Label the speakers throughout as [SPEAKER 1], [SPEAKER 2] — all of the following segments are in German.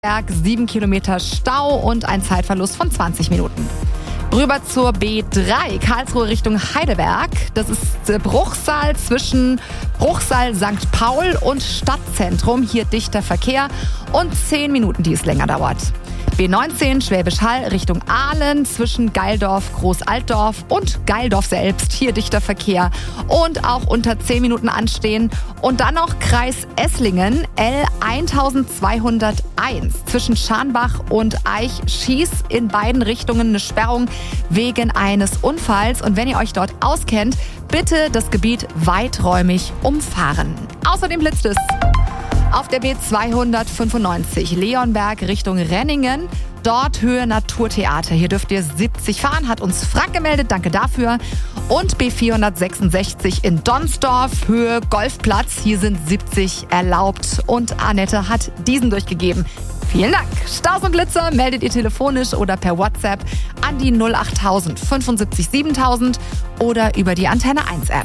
[SPEAKER 1] Berg 7 Kilometer Stau und ein Zeitverlust von 20 Minuten. Rüber zur B3, Karlsruhe Richtung Heidelberg. Das ist Bruchsal zwischen Bruchsal St. Paul und Stadtzentrum. Hier dichter Verkehr und 10 Minuten, die es länger dauert. B19 Schwäbisch Hall Richtung Aalen zwischen Geildorf, Großaltdorf und Geildorf selbst. Hier dichter Verkehr und auch unter 10 Minuten anstehen. Und dann noch Kreis Esslingen L 1201 zwischen Scharnbach und Eich Schieß in beiden Richtungen eine Sperrung wegen eines Unfalls. Und wenn ihr euch dort auskennt, bitte das Gebiet weiträumig umfahren. Außerdem blitzt es. Auf der B295 Leonberg Richtung Renningen, dort Höhe Naturtheater. Hier dürft ihr 70 fahren, hat uns Frank gemeldet, danke dafür. Und B466 in Donsdorf, Höhe Golfplatz, hier sind 70 erlaubt. Und Annette hat diesen durchgegeben. Vielen Dank. Staus und Blitzer meldet ihr telefonisch oder per WhatsApp an die 08000 75 7000 oder über die Antenne 1 App.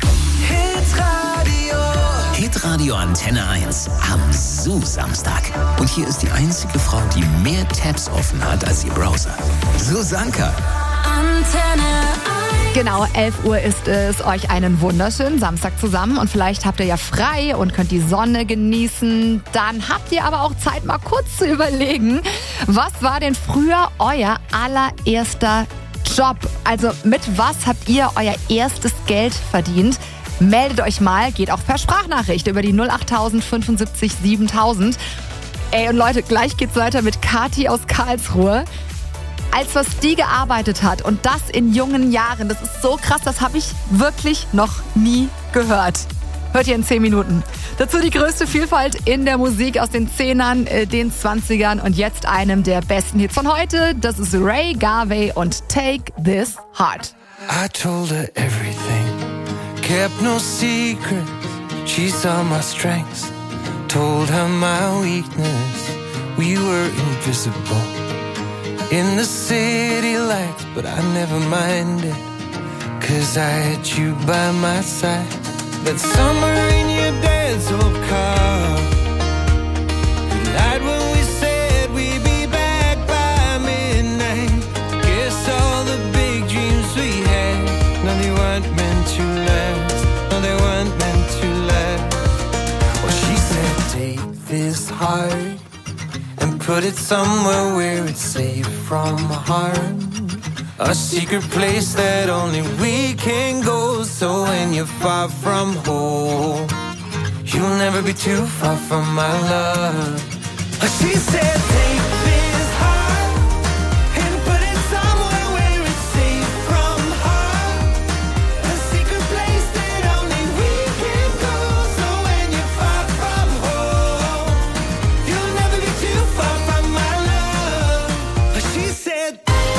[SPEAKER 2] Hitradio Antenne 1 am Samstag. Und hier ist die einzige Frau, die mehr Tabs offen hat als ihr Browser. Susanka.
[SPEAKER 3] Antenne 1.
[SPEAKER 1] Genau, 11 Uhr ist es. Euch einen wunderschönen Samstag zusammen. Und vielleicht habt ihr ja frei und könnt die Sonne genießen. Dann habt ihr aber auch Zeit, mal kurz zu überlegen, was war denn früher euer allererster Job? Also mit was habt ihr euer erstes Geld verdient? Meldet euch mal, geht auch per Sprachnachricht über die 08000 75 7000. Ey, und Leute, gleich geht's weiter mit Kathi aus Karlsruhe. Als was die gearbeitet hat und das in jungen Jahren, das ist so krass, das habe ich wirklich noch nie gehört. Hört ihr in 10 Minuten. Dazu die größte Vielfalt in der Musik aus den 10ern, den 20ern und jetzt einem der besten Hits von heute. Das ist Ray Garvey und Take This Heart.
[SPEAKER 4] I told her everything. Kept no secrets, she saw my strengths. Told her my weakness, we were invisible. In the city lights, but I never minded, 'cause I had you by my side. That summer in your dad's old car, you lied when we said we'd be back by midnight. Guess all the big dreams we had, now they weren't meant to last. No, they weren't meant to last. Well, she said, take this heart and put it somewhere where it's safe from harm. A secret place that only we can go. So when you're far from home, you'll never be too far from my love. She said, take this heart and put it somewhere where it's safe from harm. A secret place that only we can go. So when you're far from home, you'll never be too far from my love. She said,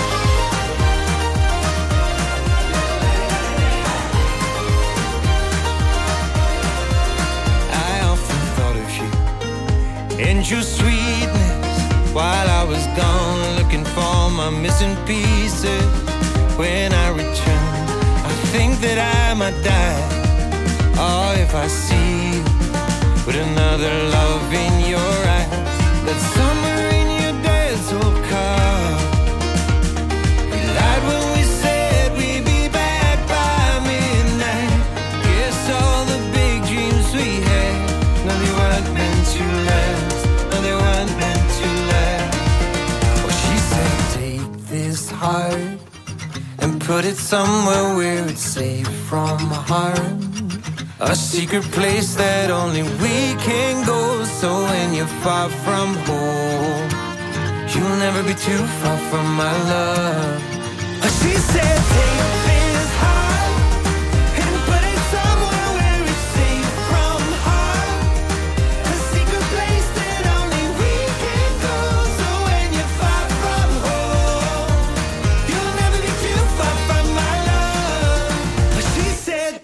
[SPEAKER 4] I often thought of you and your sweetness while I was gone, looking for my missing pieces. When I return, I think that I might die. Oh, if I see you with another love in your eyes. That summer in your dad's old car, we lied when we said we'd be back by midnight. Guess all the big dreams we had, no, they weren't meant to last. No, they weren't meant to last. Well, she said, take this heart and put it somewhere where it's safe from harm. A secret place that only we can go. So when you're far from home, you'll never be too far from my love. She said, take this heart and put it somewhere where it's safe from harm. A secret place that only we can go. So when you're far from home, you'll never be too far from my love. She said,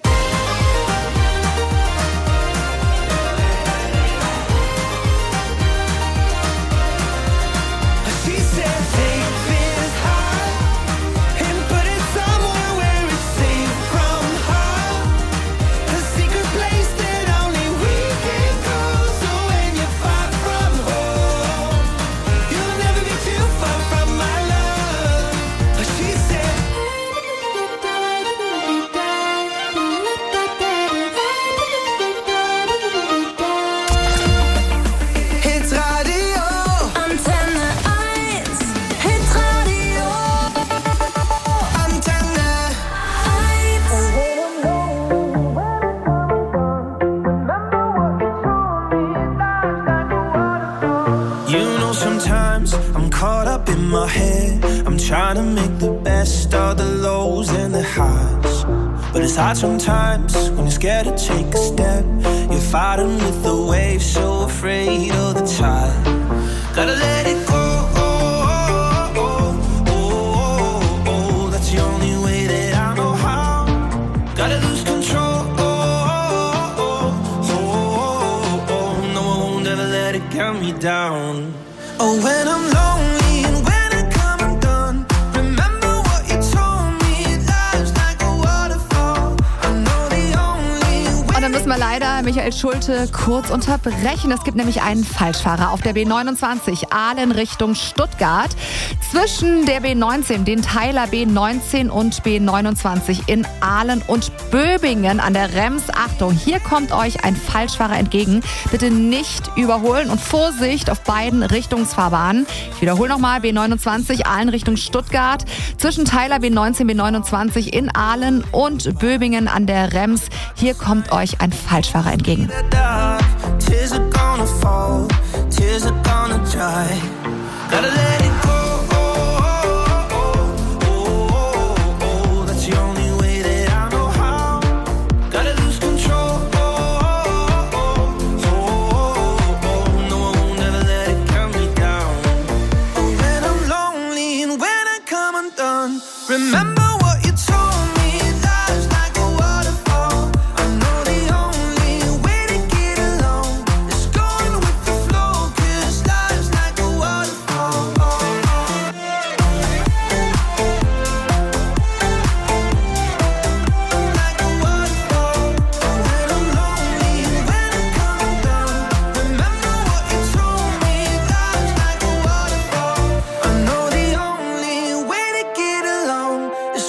[SPEAKER 4] she said, take this heart and put it somewhere Sometimes I'm caught up in my head. I'm trying to make the best of the lows and the highs. But it's hard sometimes when you're scared to take a step. You're fighting with the waves, so afraid of the tide. Gotta let it go. That's the only way that I know how. Gotta lose control. No, I won't ever let it get me down. Oh, when I'm lonely and when I come undone, remember what you told me. Life's like a waterfall. I know the only way.
[SPEAKER 1] Und dann müssen wir leider Michael Schulte kurz unterbrechen. Es gibt nämlich einen Falschfahrer auf der B29 Aalen Richtung Stuttgart. Zwischen der B19, den Teiler B19 und B29 in Aalen und Böbingen an der Rems. Achtung, hier kommt euch ein Falschfahrer entgegen. Bitte nicht überholen und Vorsicht auf beiden Richtungsfahrbahnen. Ich wiederhole nochmal, B29 Aalen Richtung Stuttgart. Zwischen Teiler B19, B29 in Aalen und Böbingen an der Rems. Hier kommt euch ein Falschfahrer entgegen.
[SPEAKER 4] Tears are gonna fall, tears are gonna dry. Gotta let it go. That's the only way that I know how. Gotta lose control. No, I won't ever let it get me down. When I'm lonely and when I come undone, remember what you told me. Life's like a waterfall. I know the only way to get along is going with the flow. 'Cause life's like a waterfall. Like a waterfall. When I'm lonely and when I come undone, remember what you told me. Life's like a waterfall. I know the only way to get along is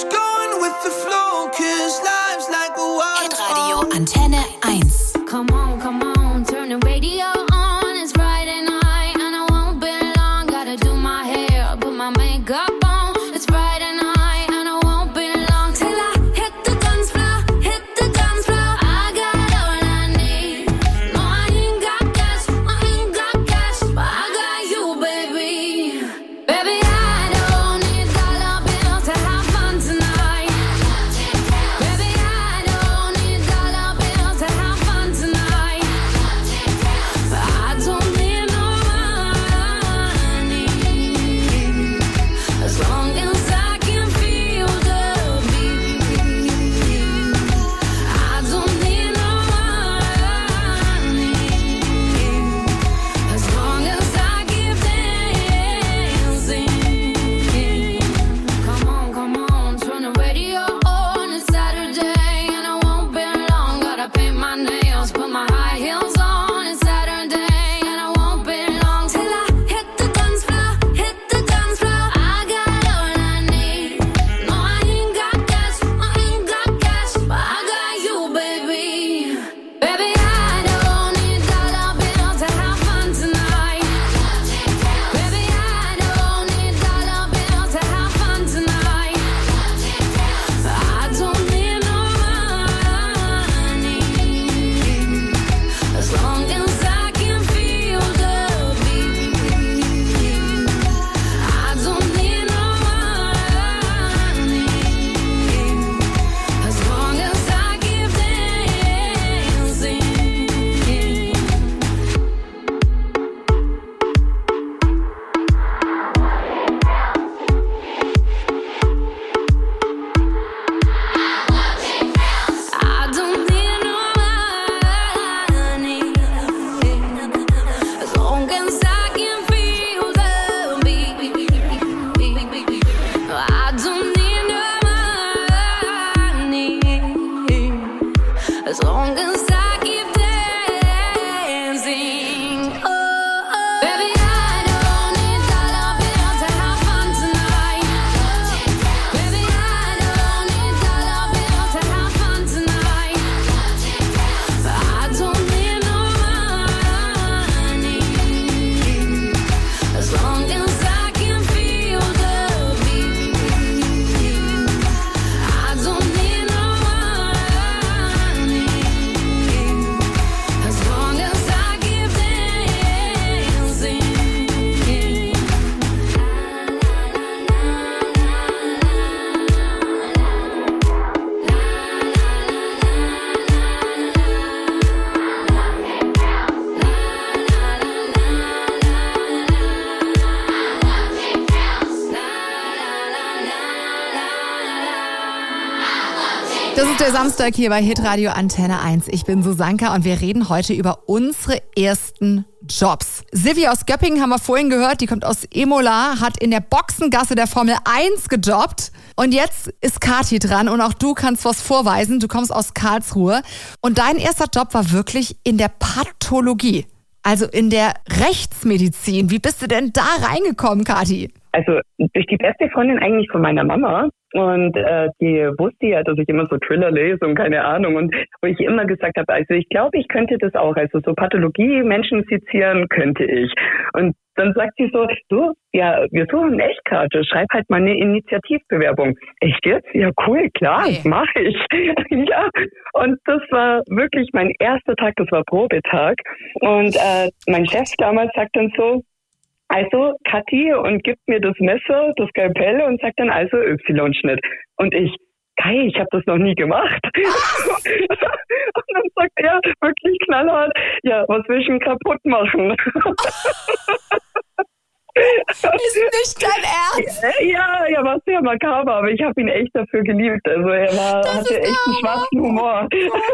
[SPEAKER 1] Das ist der Samstag hier bei Hitradio Antenne 1. Ich bin Susanka und wir reden heute über unsere ersten Jobs. Silvi aus Göppingen haben wir vorhin gehört, die kommt aus Imola, hat in der Boxengasse der Formel 1 gejobbt. Und jetzt ist Kathi dran und auch du kannst was vorweisen. Du kommst aus Karlsruhe und dein erster Job war wirklich in der Pathologie, also in der Rechtsmedizin. Wie bist du denn da reingekommen, Kathi?
[SPEAKER 5] Also durch die beste Freundin eigentlich von meiner Mama. Und die wusste ja, dass ich immer so Thriller lese und keine Ahnung. Und wo ich immer gesagt habe, also ich glaube, ich könnte das auch. Also so Pathologie, Menschen sezieren könnte ich. Und dann sagt sie so, du, ja, wir suchen eine Echtkarte, schreib halt mal eine Initiativbewerbung. Echt jetzt? Ja, cool, klar,
[SPEAKER 1] Hey.
[SPEAKER 5] mache ich. Ja, und das war wirklich mein erster Tag, das war Probetag. Und mein Chef damals sagt dann so, also, Kathi, und gibt mir das Messer, das Skalpell und sagt dann also Y-Schnitt. Und ich habe das noch nie gemacht. Und dann sagt er wirklich knallhart, ja, was will ich denn kaputt machen?
[SPEAKER 1] Ist nicht dein Ernst?
[SPEAKER 5] Ja, war sehr makaber, aber ich habe ihn echt dafür geliebt. Also er hatte echt einen schwarzen Humor.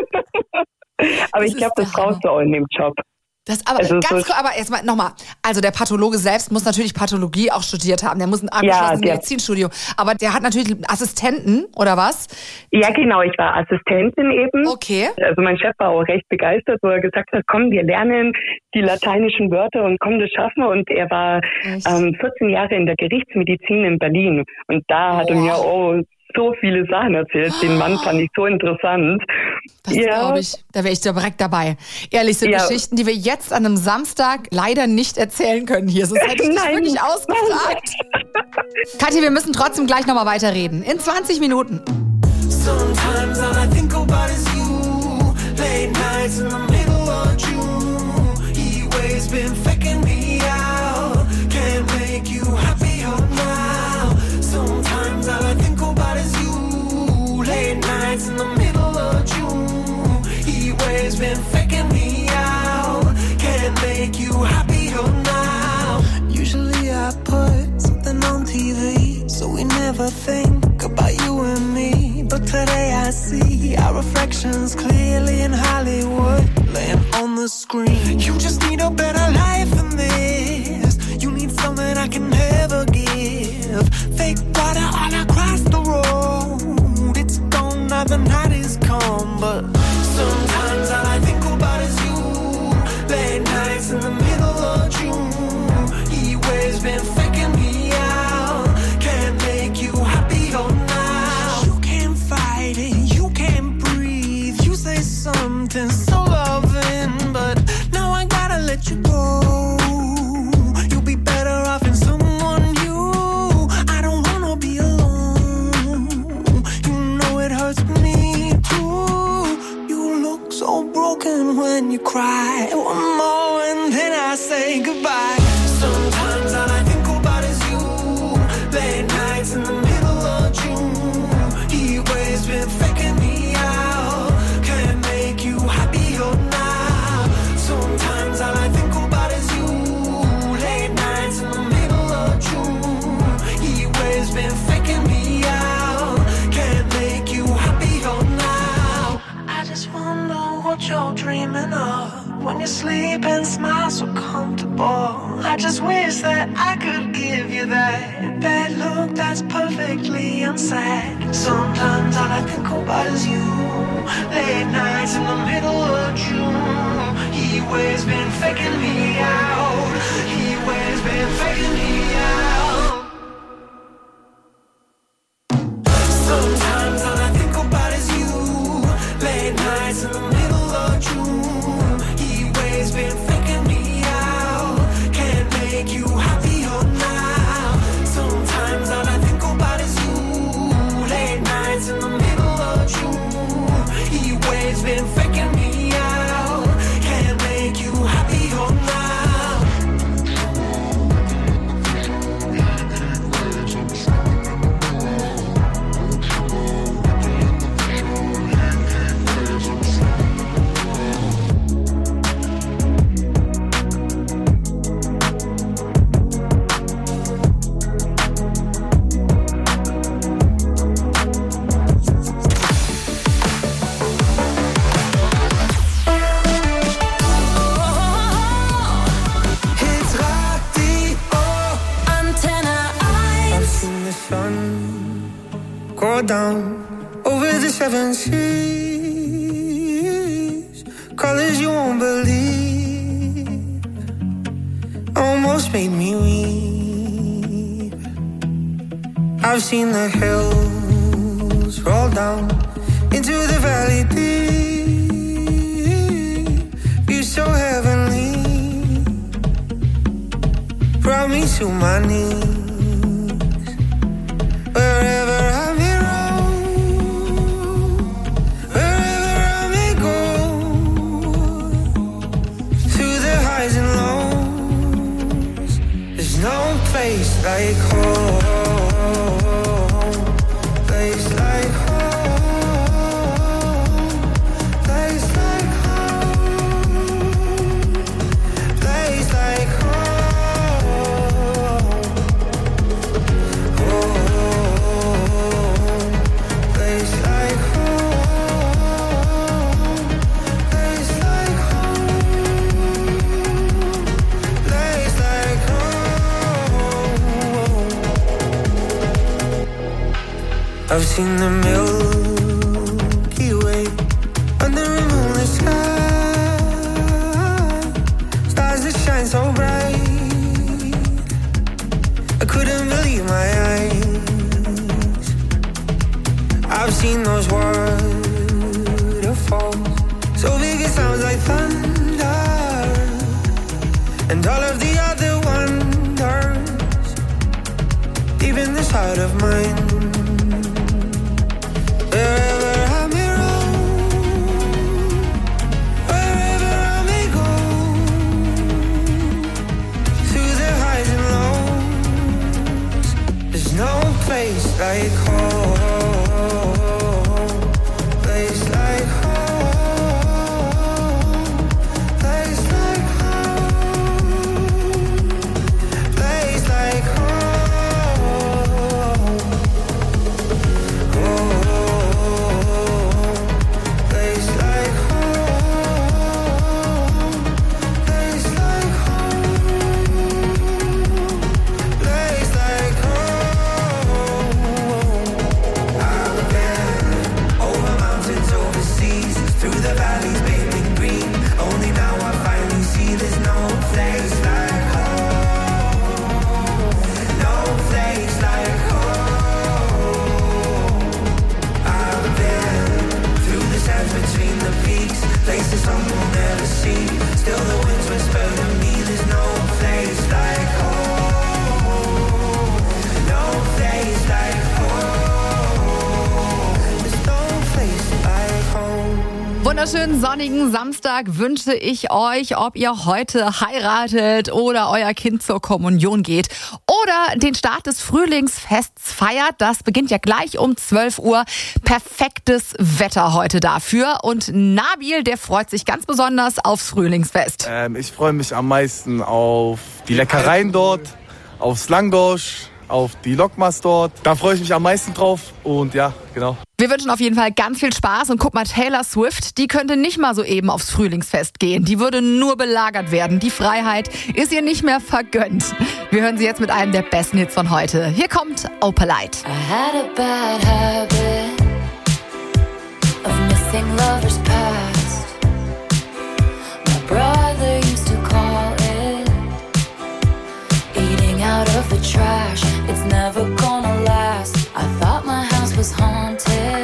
[SPEAKER 5] Aber ich glaube, das brauchst du auch in dem Job.
[SPEAKER 1] Das aber
[SPEAKER 5] Also
[SPEAKER 1] ganz kurz, aber erstmal nochmal. Also der Pathologe selbst muss natürlich Pathologie auch studiert haben. Der muss ein abgeschlossenes Medizinstudium. Aber der hat natürlich Assistenten, oder was?
[SPEAKER 5] Ja, genau. Ich war Assistentin eben.
[SPEAKER 1] Okay.
[SPEAKER 5] Also mein Chef war auch recht begeistert, wo er gesagt hat, komm, wir lernen die lateinischen Wörter und komm, das schaffen wir. Und er war 14 Jahre in der Gerichtsmedizin in Berlin. Und da hat er mir so viele Sachen erzählt. Den Mann fand ich so interessant.
[SPEAKER 1] Das glaube ich. Da wäre ich direkt dabei. Ehrlich, so Geschichten, die wir jetzt an einem Samstag leider nicht erzählen können hier. Sonst hätte ich dich wirklich ausgefragt. Kathi, wir müssen trotzdem gleich nochmal weiterreden. In 20 Minuten.
[SPEAKER 4] Sometimes all I think about is you. Late nights in the middle of June. He always been faking me out. Can't make you happier now. Sometimes all I think about is you. Late nights in the middle of June. He always been faking me out. Can't make you happier now. Usually I put something on TV, so we never think about you and me. But today I see our reflections clearly in Hollywood, laying on the screen. You just need a better life than this. You need something I can never give. Fake water all across the road. It's gone now, the night is come. But sometimes all I think about is you. Late nights in the middle of June. He always been faking me out. Can't make you happier now. You can't fight it, you can't breathe. You say something so loving, but now I gotta let you go. You'll be better off in someone new. I don't wanna be alone. You know it hurts me too. You look so broken when you cry. One more and then I say goodbye. Sometimes all I think about is you. Late nights in the middle of June. He always been faking me out. Can't make you happier now. Sometimes all I think about is you. Late nights in the middle of June. He always been faking me out. Can't make you happier now. I just wonder what you're dreaming of. When you sleep and smile so comfortable. I just wish that I could give you that bad look that's perfectly unsaid. Sometimes all I think about is you. Late nights in the middle of June. He always been faking me out. He always been faking me out. Sometimes all I think about is you. Late nights in the middle of June. He always been faking me out. Can't make you happier now. Sometimes all I think about is you. Late nights in the middle of June. He always been faking me out. Can't make you happier now. more down over the 7 seas. Colors you won't believe almost made me weep. I've seen the hills roll down into the valley deep. View so heavenly, brought me to my knees. Wherever I may roam, wherever I may go, through the highs and lows, there's no place like home. Place like home. Place like home. Place like home. Place like home. Place like home. Place like home. I've seen the Milky Way under a moonlit sky. Stars that shine so bright, I couldn't believe my eyes. I've seen those waterfalls, so big it sounds like thunder, and all of the other wonders, deep in this heart of mine. Wherever I may roam, wherever I may go, through the highs and lows, there's no place like home. Place like home. Place like home. Place like home. Place like home. Place like home. Place like home. I've been over mountains, overseas, through the valleys, bathed in green. Only now I finally see there's no place like home. No place like home. I've been through the sands between the peaks, places some will never see. Still the winds whisper to me, there's no place like home. No place like home. There's no place like home.
[SPEAKER 1] Wunderschönen sonnigen Samstag wünsche ich euch, ob ihr heute heiratet oder euer Kind zur Kommunion geht oder den Start des Frühlingsfests feiert. Das beginnt ja gleich um 12 Uhr. Perfektes Wetter heute dafür. Und Nabil, der freut sich ganz besonders aufs Frühlingsfest.
[SPEAKER 6] Ich freue mich am meisten auf die Leckereien dort, aufs Langosch, auf die Lokmas dort. Da freue ich mich am meisten drauf und ja, genau.
[SPEAKER 1] Wir wünschen auf jeden Fall ganz viel Spaß und guck mal, Taylor Swift, die könnte nicht mal so eben aufs Frühlingsfest gehen. Die würde nur belagert werden. Die Freiheit ist ihr nicht mehr vergönnt. Wir hören sie jetzt mit einem der besten Hits von heute. Hier kommt Opalite.
[SPEAKER 3] I had a bad habit of missing lovers past. My brother used to call it eating out of the trash. It's never gonna last. I thought my house was haunted.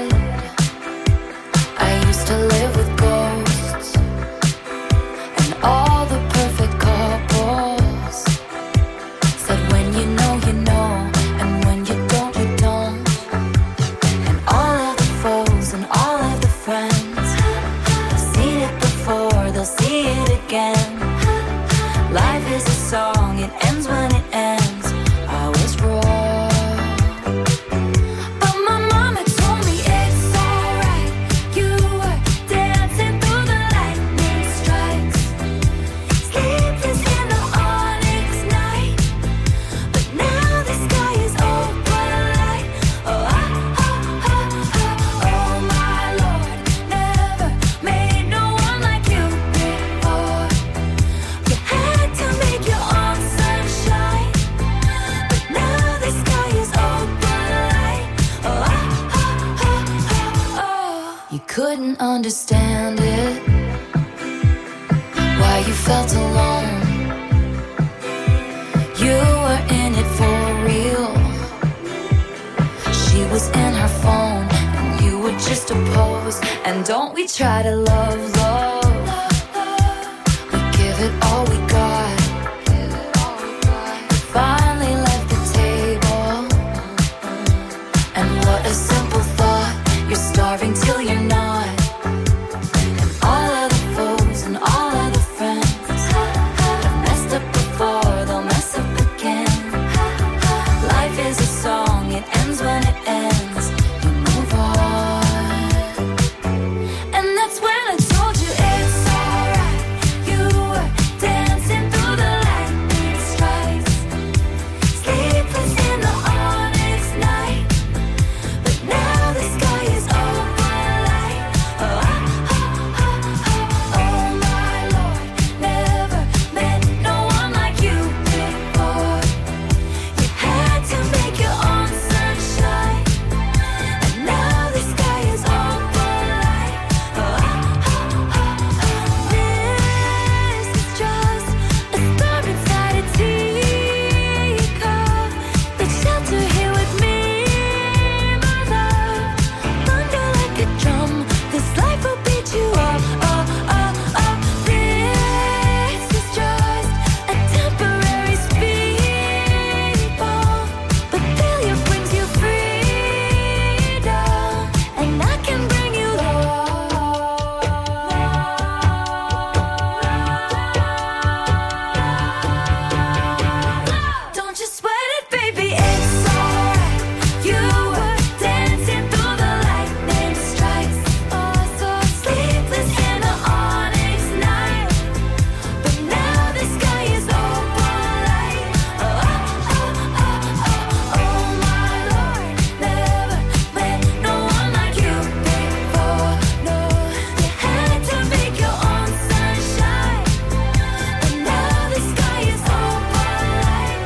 [SPEAKER 3] I used to live with ghosts and all the perfect couples said when you know, and when you don't, you don't. And all of the foes and all of the friends have seen it before, they'll see it again. Life is a song, it ends when it ends. I was wrong. didn't understand it, why you felt alone. You were in it for real. She was in her phone and you were just a pose. And don't we try to love, love. We give it all we got. We finally left the table. And what a simple thought. You're starving till you're not. And all of the foes and all of the friends have messed up before, they'll mess up again. Life is a song, it ends when it ends. You move on. And that's when I told you it's alright. You were dancing through the lightning strikes, sleepless in the onyx night. But now the sky is overlight. Oh, my Lord, never met no one like you before. You had to make your own sunshine, and now the sky is overlight. This is just a star inside a teacup. Let's shelter here with me, my love. Thunder like a drum, this life will beat you up. This is just a temporary speed bump, but failure brings you freedom, and I can bring you love. Don't you sweat it, baby, it's alright. You were dancing through the lightning strikes, so sleepless in the onyx night. But now the sky is overlight. Oh, my Lord, never met no one like you before. No, you had to make your own sunshine, and now the sky is overlight.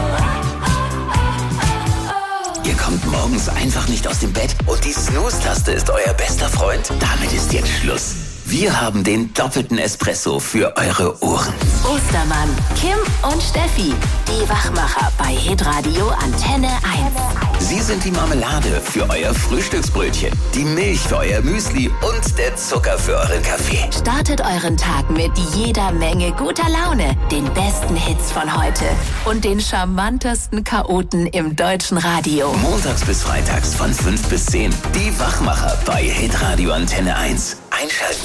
[SPEAKER 2] Ihr kommt morgens einfach nicht aus dem Bett und die Snooze-Taste ist euer bester Freund? Damit ist jetzt Schluss. Wir haben den doppelten Espresso für eure Ohren.
[SPEAKER 7] Ostermann, Kim und Steffi, die Wachmacher bei Hitradio Antenne 1.
[SPEAKER 2] Sie sind die Marmelade für euer Frühstücksbrötchen, die Milch für euer Müsli und der Zucker für euren Kaffee.
[SPEAKER 7] Startet euren Tag mit jeder Menge guter Laune, den besten Hits von heute und den charmantesten Chaoten im deutschen Radio.
[SPEAKER 2] Montags bis freitags von 5 bis 10. Die Wachmacher bei Hitradio Antenne 1. Einschalten.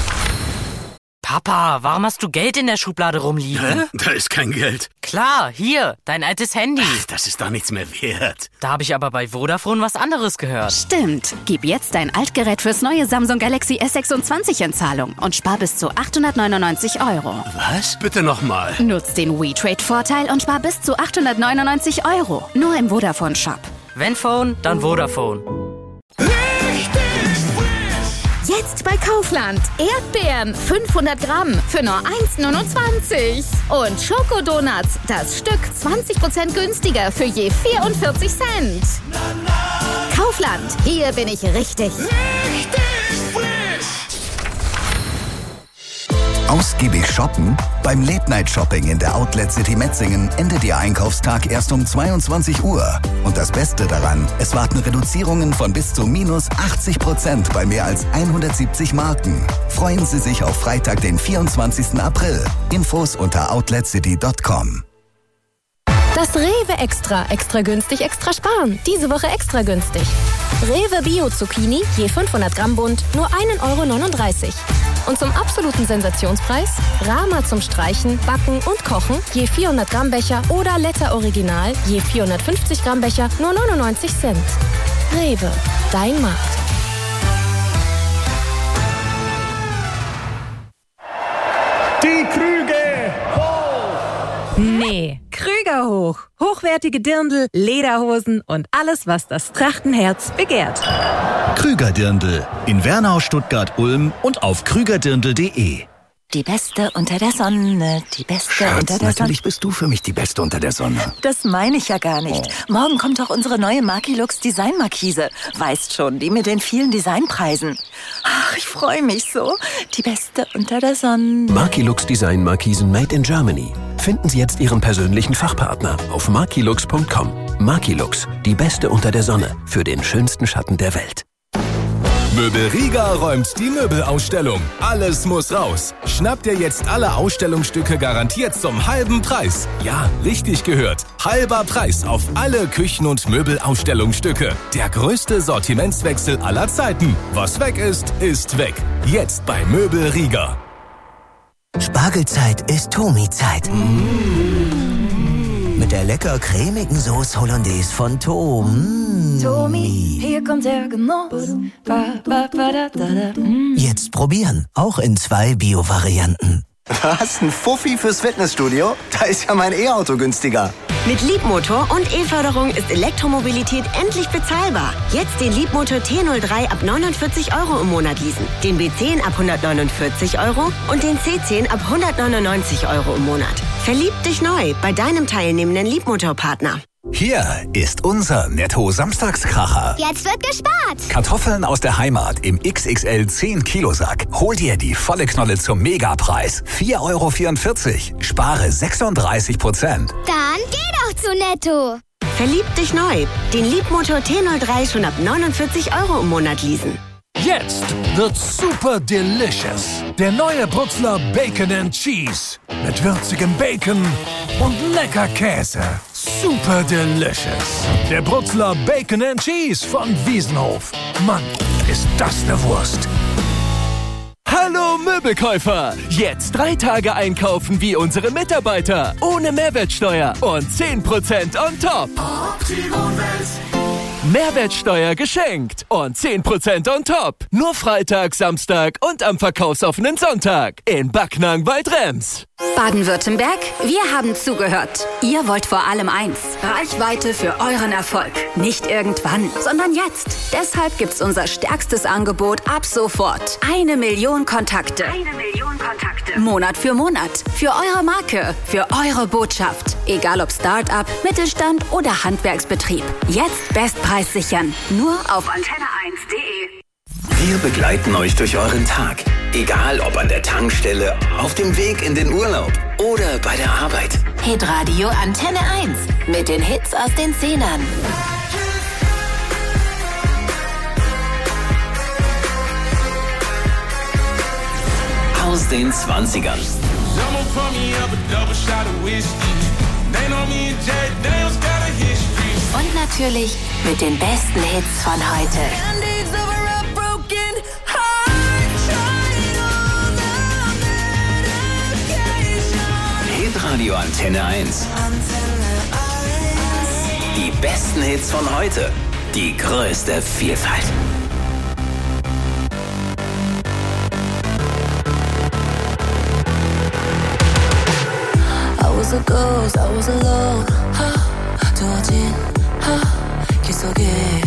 [SPEAKER 8] Papa, warum hast du Geld in der Schublade rumliegen?
[SPEAKER 9] Hä? Da ist kein Geld.
[SPEAKER 8] Klar, hier, dein altes Handy.
[SPEAKER 9] Ach, das ist doch nichts mehr wert.
[SPEAKER 8] Da habe ich aber bei Vodafone was anderes gehört.
[SPEAKER 10] Stimmt. Gib jetzt dein Altgerät fürs neue Samsung Galaxy S26 in Zahlung und spar bis zu 899 €.
[SPEAKER 9] Was? Bitte nochmal.
[SPEAKER 10] Nutz den WeTrade-Vorteil und spar bis zu 899 €. Nur im Vodafone-Shop.
[SPEAKER 8] Wenn Phone, dann Vodafone.
[SPEAKER 1] Jetzt bei Kaufland. Erdbeeren 500 Gramm für nur 1,29. Und Schokodonuts, das Stück 20% günstiger für je 44 Cent. Kaufland, hier bin ich richtig.
[SPEAKER 11] Ausgiebig shoppen? Beim Late-Night-Shopping in der Outlet City Metzingen endet Ihr Einkaufstag erst um 22 Uhr. Und das Beste daran, es warten Reduzierungen von bis zu minus 80% bei mehr als 170 Marken. Freuen Sie sich auf Freitag, den 24. April. Infos unter outletcity.com.
[SPEAKER 12] Das Rewe Extra günstig, extra sparen. Diese Woche extra günstig. Rewe Bio Zucchini, je 500 Gramm Bund, nur 1,39 €. Und zum absoluten Sensationspreis Rama zum Streichen, Backen und Kochen, je 400 Gramm Becher oder Letter Original, je 450 Gramm Becher, nur 99 Cent. Rewe, dein Markt.
[SPEAKER 13] Die Krüge hoch!
[SPEAKER 14] Nee, Krüger hoch. Hochwertige Dirndl, Lederhosen und alles, was das Trachtenherz begehrt.
[SPEAKER 15] Krüger Dirndl in Wernau, Stuttgart, Ulm und auf krügerdirndl.de. Die Beste unter der Sonne, die Beste unter der Sonne.
[SPEAKER 11] Natürlich bist du für mich die Beste unter der Sonne.
[SPEAKER 15] Das meine ich ja gar nicht. Morgen kommt doch unsere neue Markilux Designmarkise. Weißt schon, die mit den vielen Designpreisen. Ach, ich freue mich so. Die Beste unter der Sonne.
[SPEAKER 16] Markilux Designmarkisen made in Germany. Finden Sie jetzt Ihren persönlichen Fachpartner auf markilux.com. Markilux, die Beste unter der Sonne für den schönsten Schatten der Welt.
[SPEAKER 17] Möbel Riga räumt die Möbelausstellung. Alles muss raus. Schnappt ihr jetzt alle Ausstellungsstücke garantiert zum halben Preis. Ja, richtig gehört. Halber Preis auf alle Küchen- und Möbelausstellungsstücke. Der größte Sortimentswechsel aller Zeiten. Was weg ist, ist weg. Jetzt bei Möbel Riga.
[SPEAKER 18] Spargelzeit ist Tomi-Zeit. Mit der lecker cremigen Sauce Hollandaise von
[SPEAKER 15] Tomi, hier kommt der Genuss.
[SPEAKER 18] Jetzt probieren, auch in 2 Bio-Varianten.
[SPEAKER 19] Was? Ein Fuffi fürs Fitnessstudio? Da ist ja mein E-Auto günstiger.
[SPEAKER 20] Mit Leapmotor und E-Förderung ist Elektromobilität endlich bezahlbar. Jetzt den Leapmotor T03 ab 49 € im Monat leasen, den B10 ab 149 € und den C10 ab 199 € im Monat. Verlieb dich neu bei deinem teilnehmenden Leapmotor-Partner.
[SPEAKER 11] Hier ist unser Netto-Samstagskracher.
[SPEAKER 21] Jetzt wird gespart.
[SPEAKER 11] Kartoffeln aus der Heimat im XXL 10-Kilo-Sack. Hol dir die volle Knolle zum Megapreis. 4,44 €. Spare 36%.
[SPEAKER 21] Dann geh doch zu Netto.
[SPEAKER 20] Verlieb dich neu. Den Leapmotor T03 schon ab 49 € im Monat leasen.
[SPEAKER 22] Jetzt wird's super delicious. Der neue Bruxler Bacon and Cheese. Mit würzigem Bacon und lecker Käse. Super delicious. Der Bruxler Bacon and Cheese von Wiesenhof. Mann, ist das eine Wurst.
[SPEAKER 17] Hallo Möbelkäufer! Jetzt 3 Tage einkaufen wie unsere Mitarbeiter. Ohne Mehrwertsteuer und 10% on top. Mehrwertsteuer geschenkt und 10% on top. Nur Freitag, Samstag und am verkaufsoffenen Sonntag in Backnang-Waldrems.
[SPEAKER 10] Baden-Württemberg, wir haben zugehört. Ihr wollt vor allem eins: Reichweite für euren Erfolg. Nicht irgendwann, sondern jetzt. Deshalb gibt's unser stärkstes Angebot ab sofort. 1 Million Kontakte. Monat für Monat. Für eure Marke. Für eure Botschaft. Egal ob Start-up, Mittelstand oder Handwerksbetrieb. Jetzt Bestpreis sichern. Nur auf antenne1.de.
[SPEAKER 2] Wir begleiten euch durch euren Tag. Egal ob an der Tankstelle, auf dem Weg in den Urlaub oder bei der Arbeit.
[SPEAKER 7] Hitradio Antenne 1 mit den Hits aus den 10ern.
[SPEAKER 2] Aus den 20ern.
[SPEAKER 7] Und natürlich mit den besten Hits von heute.
[SPEAKER 2] Hitradio Antenne 1. Die besten Hits von heute. Die größte Vielfalt.
[SPEAKER 3] I was a ghost, I was alone. 두어진 길 속에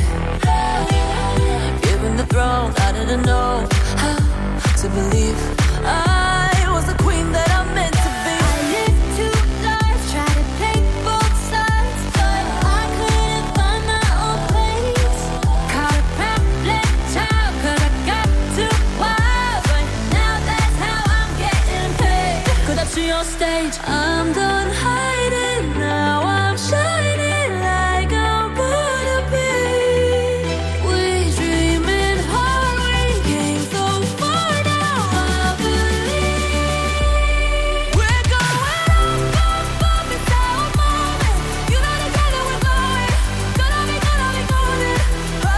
[SPEAKER 3] given the throne, I didn't know how to believe I was the queen that I meant to be. I lived 2 lives, tried to play both sides, but I couldn't find my own place. Caught a problem child, 'cause I got too wild, but now that's how I'm getting paid. Could I see on stage? I'm done hiding, now I'm shining like I'm born to be. We dreaming hard, we came so far, now I believe. We're going up, it's our moment. You know together we're going, gonna be golden. Oh,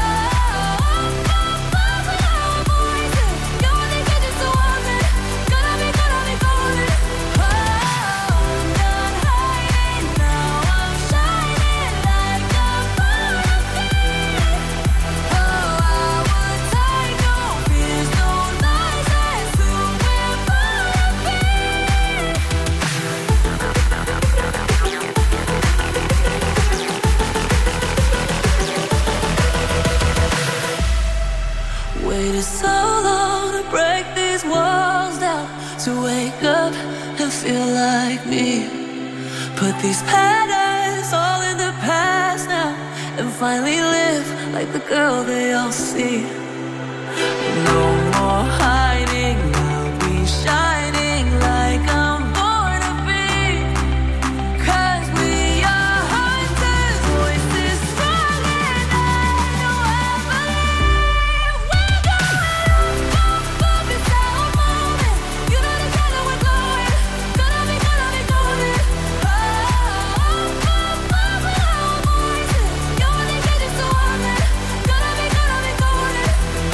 [SPEAKER 3] with our voices, you only get just so often. Gonna be golden. Oh, I'm done hiding, now I'm shining like I'm born to be. Oh, I would take no fears, no lies, that's who we're born to be. Waited so long to break these walls down, to wake feel like me. Put these patterns all in the past now and finally live like the girl they all see. No more hiding, I'll be shining like I'm born to be. 'Cause we are hunters, voices strong and I know I believe we're going up it's our moment. You know the color we're going. Gonna be golden. Up our voices. You only get it so hard. Gonna be golden.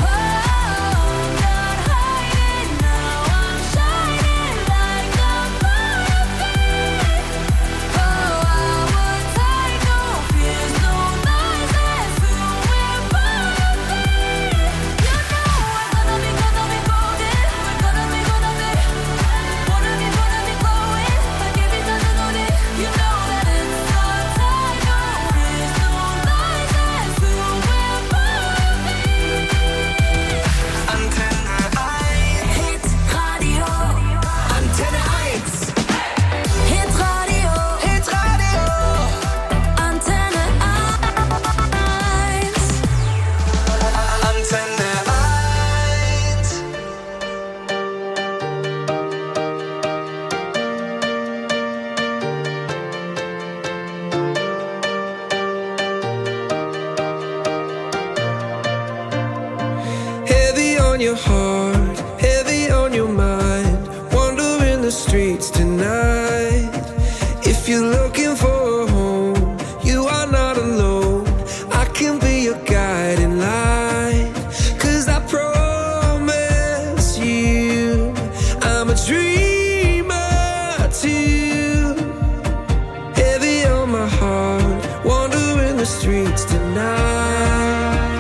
[SPEAKER 4] on your heart, heavy on your mind, wandering the streets tonight. If you're looking for a home, you are not alone. I can be your guiding light, 'cause I promise you I'm a dreamer too. Heavy on my heart, wandering the streets tonight.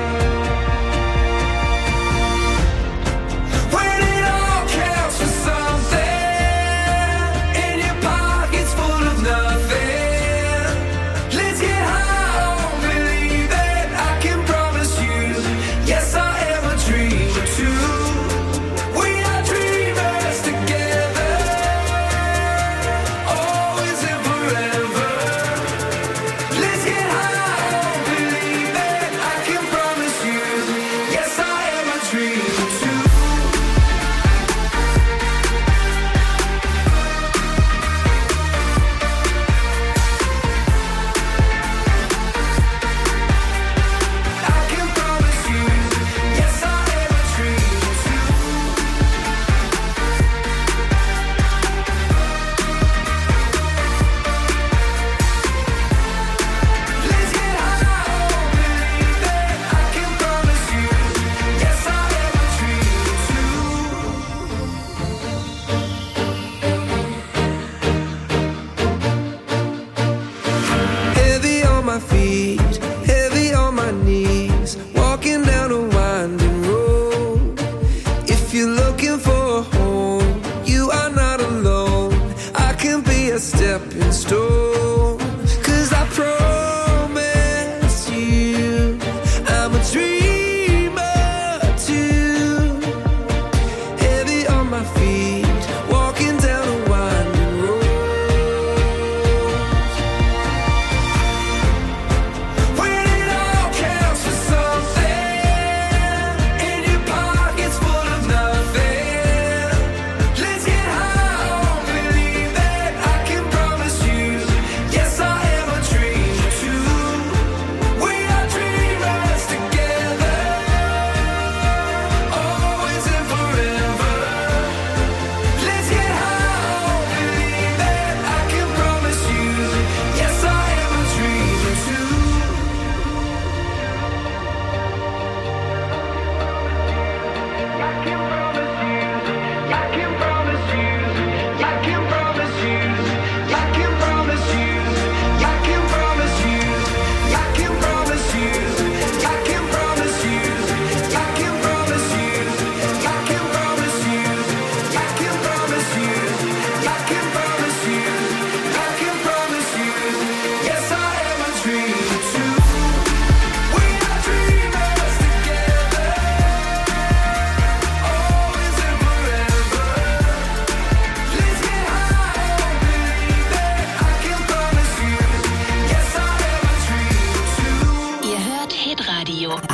[SPEAKER 4] Stepping stone, 'cause I promise you I'm a dreamer too. Heavy on my feet, walking down a winding road.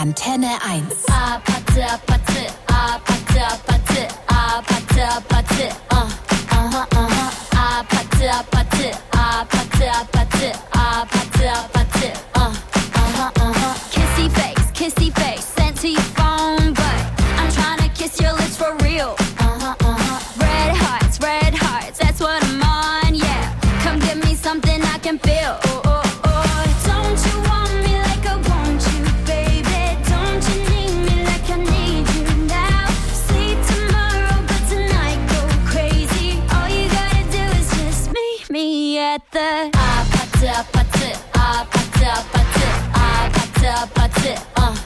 [SPEAKER 7] Antenne 1.
[SPEAKER 3] Apate, apate, apate, apate, apate, apate, apate, apate, apate, apate, apate, apate, kissy face, sent to your phone, but I'm trying to kiss your lips for real. Red hearts, that's what I'm on, yeah. Come give me something I can feel. Don't you want me like I want you, baby? Don't you need me like I need you now? Sleep tomorrow, but tonight go crazy. All you gotta do is just meet me at the apate, apate, apate, apate, apate, apate,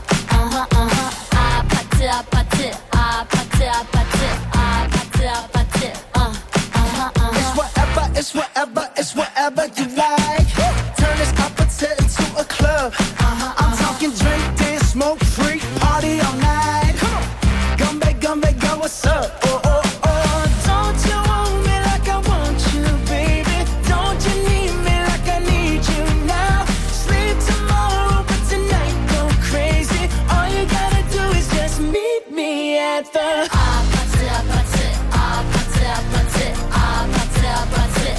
[SPEAKER 3] apate, apate, apate, apate, apate,
[SPEAKER 5] It's whatever you like. Turn this opposite into a club. I'm talking drink, dance, smoke, freak, party all night. Come on, come back, go, what's up? Don't you want me like I want you, baby? Don't you need me like I need you now? Sleep tomorrow, but tonight go crazy. All you gotta do is just meet me at the apate, apate, apate, apate, apate, apate.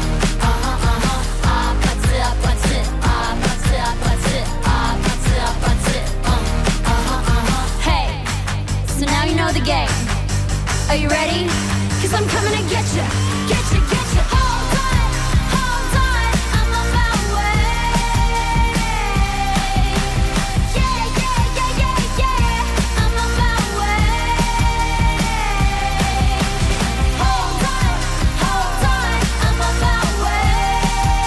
[SPEAKER 3] Hey, so now you know the game. Are you ready? 'Cause I'm coming to get you, get you, get you. Hold on, I'm on my way. Yeah, yeah, yeah, yeah, yeah, I'm on my way. Hold on, I'm on my way.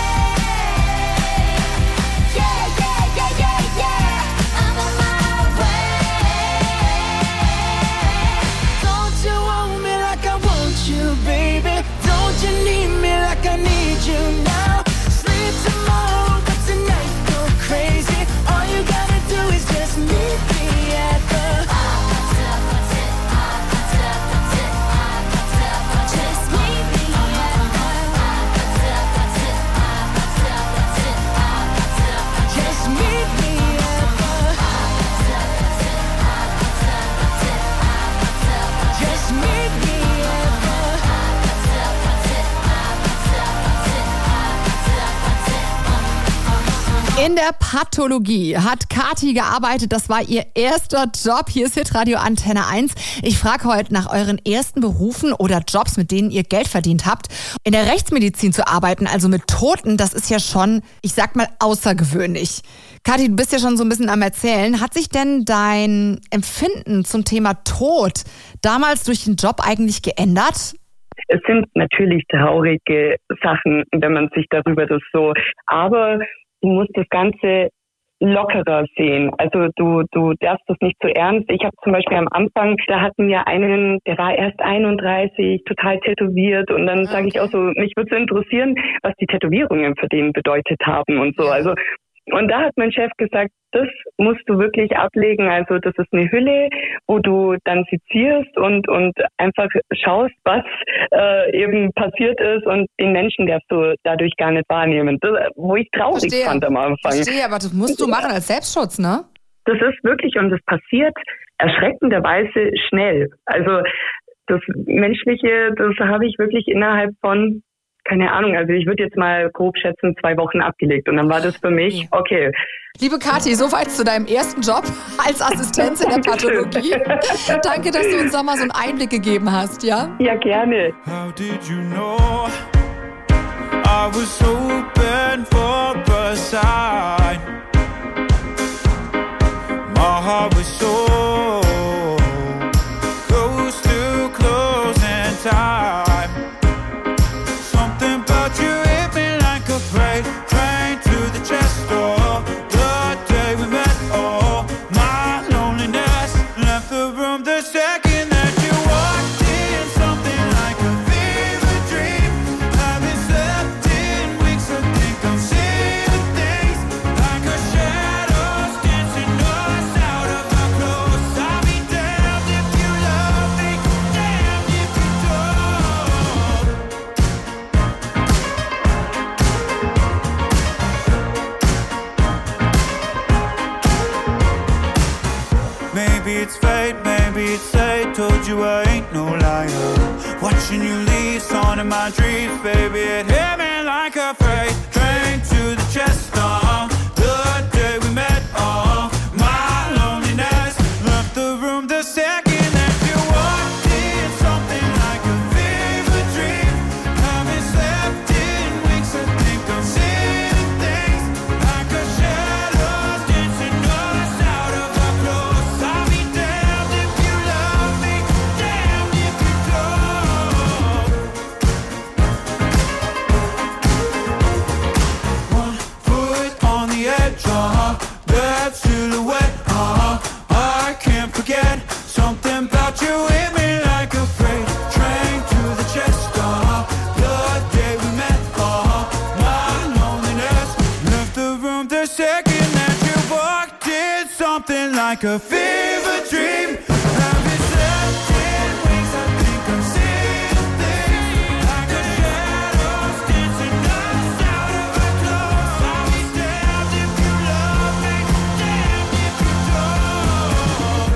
[SPEAKER 3] Yeah, yeah, yeah, yeah, yeah, I'm on my way.
[SPEAKER 5] Don't you want me like I want you, baby? Don't you need me like I need you now? Sleep tomorrow, but tonight go crazy. All you gotta do is just meet me at the
[SPEAKER 3] Just meet me
[SPEAKER 5] Just meet me at the Just meet me at
[SPEAKER 1] In der Pathologie hat Kathi gearbeitet. Das war ihr erster Job. Hier ist Hitradio Antenne 1. Ich frage heute nach euren ersten Berufen oder Jobs, mit denen ihr Geld verdient habt. In der Rechtsmedizin zu arbeiten, also mit Toten, das ist ja schon, ich sag mal, außergewöhnlich. Kathi, du bist ja schon so ein bisschen am Erzählen. Hat sich denn dein Empfinden zum Thema Tod damals durch den Job eigentlich geändert?
[SPEAKER 6] Es sind natürlich traurige Sachen, wenn man sich darüber das so, aber du musst das Ganze lockerer sehen. Also du darfst das nicht zu ernst. Ich habe zum Beispiel am Anfang, da hatten wir einen, der war erst 31, total tätowiert und dann sage ich auch so, mich würde so interessieren, was die Tätowierungen für den bedeutet haben und so. Also und da hat mein Chef gesagt, das musst du wirklich ablegen. Also das ist eine Hülle, wo du dann sezierst und einfach schaust, was eben passiert ist und den Menschen darfst du dadurch gar nicht wahrnehmen. Das, wo ich traurig fand am Anfang.
[SPEAKER 1] Verstehe, aber das musst du machen als Selbstschutz, ne?
[SPEAKER 6] Das ist wirklich, und das passiert erschreckenderweise schnell. Also das Menschliche, das habe ich wirklich innerhalb von, keine Ahnung, also ich würde jetzt mal grob schätzen, 2 Wochen abgelegt. Und dann war das für mich, okay.
[SPEAKER 1] Liebe Kathi, soweit zu deinem ersten Job als Assistenz in der Pathologie. Danke, dass du uns da mal so einen Einblick gegeben hast, ja?
[SPEAKER 6] Ja, gerne.
[SPEAKER 23] How did you know I was hoping for a sign? My heart was so close to closing time. Something about you hit me like a freight train to the chest door. The day we met, oh, my loneliness left the room the second that you walked in. Something like a fever dream. Haven't slept in weeks, I think I'm seeing things Maybe it's fate, maybe it's fate. Told you I ain't no liar. Watching you leave, on in my dreams, baby. It hit me like a freight train to the chest. The day we met, my loneliness left the room the second that you walked in. Something like a fever dream. Haven't slept in weeks. I think I'm seeing things like a shadow dancing us out of our clothes. I'll be damned if you love me, damned if you don't. One foot on the edge, that silhouette, I can't forget. Something about you hit me like a freight train to the chest. The day we met, my loneliness left the room the second that you walked in. Something like a fever dream. Haven't slept in weeks. I think I'm seeing things like a shadows dancing us out of our clothes. I'll be damned if you love me, damned if you don't.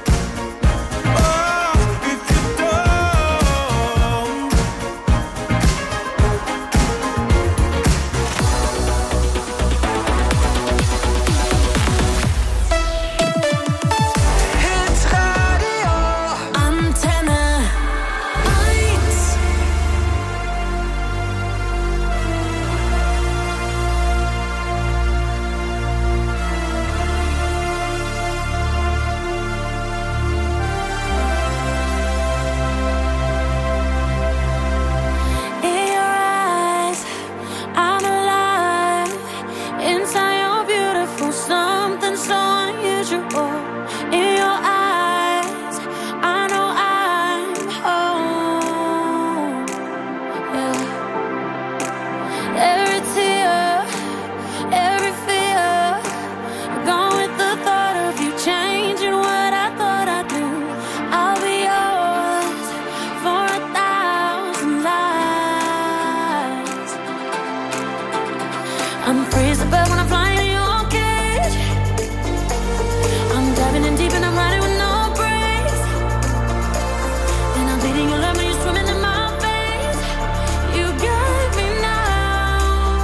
[SPEAKER 23] Oh, if you don't.
[SPEAKER 5] Hits Radio.
[SPEAKER 3] Antenne 1. In your eyes, I'm alive. Inside you're beautiful, something so unusual. In your eyes, I know I'm home. Yeah. Every tear, every fear, gone with the thought of you changing what I thought I'd do. I'll be yours for 1,000 lives. I'm free as a bird when I'm flying in your cage. I'm diving in deep and I'm riding with no brakes. And I'm bleeding your love when you're swimming in my veins. You got me now.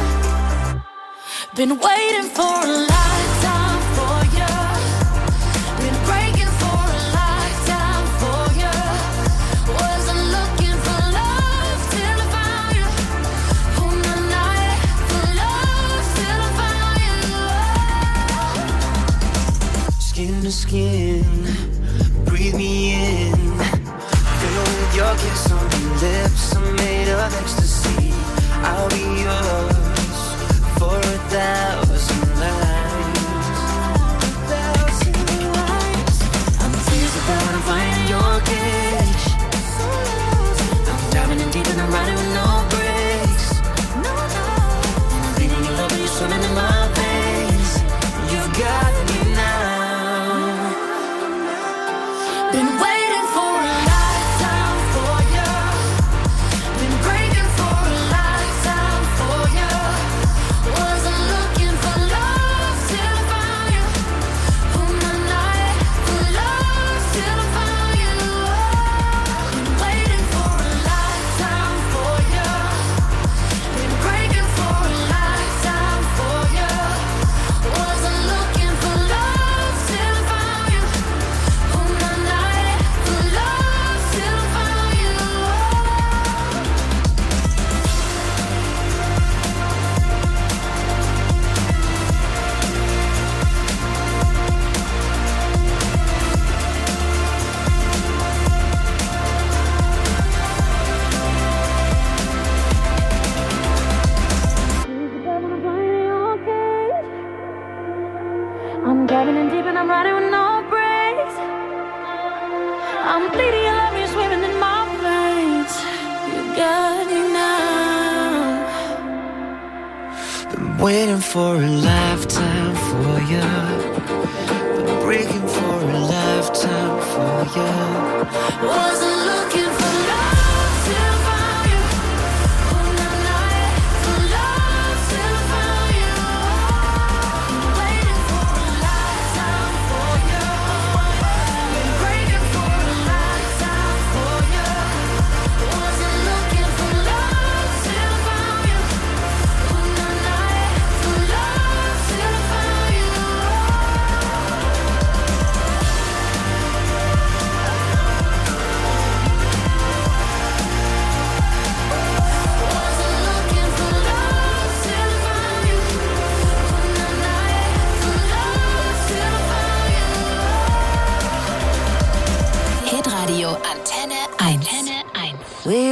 [SPEAKER 3] Been waiting for a lifetime for you. Been breaking for a lifetime for you. Wasn't looking for love till I found you. On the night for love till I found you.
[SPEAKER 5] Skin to skin, breathe me in. Fill with your kiss on your lips. I'm made of ecstasy. I'll be yours for 1,000 lives.
[SPEAKER 3] I'm free as a bird when I'm flying in your cage. I'm diving in deep and I'm riding with no brakes. And I'm bleeding your love when you're swimming in my veins.
[SPEAKER 5] You got me now.
[SPEAKER 3] Been waiting for a lifetime for you. Been breaking for a lifetime for you. Wasn't looking for love till I found you. On the night for love till I found you. Been waiting for a lifetime for you. Been breaking for a lifetime for you. Wasn't looking for love till I found you. On the night for love till I found you. I'm diving in deep and I'm riding with no brakes. I'm bleeding your love, you're swimming in my veins. You got me now.
[SPEAKER 5] Been waiting for a lifetime for you. Been breaking for a lifetime for you.
[SPEAKER 3] Wasn't looking for love till I found you. On the night for love till I found you. Waiting for a lifetime for you.